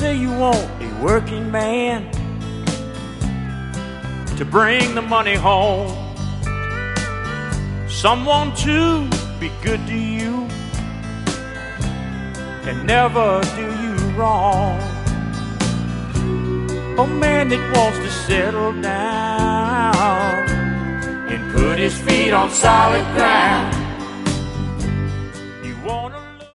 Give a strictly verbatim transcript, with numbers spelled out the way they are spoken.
say you want a working man to bring the money home, someone to be good to you and never do you wrong. A man that wants to settle down and put his feet on solid ground.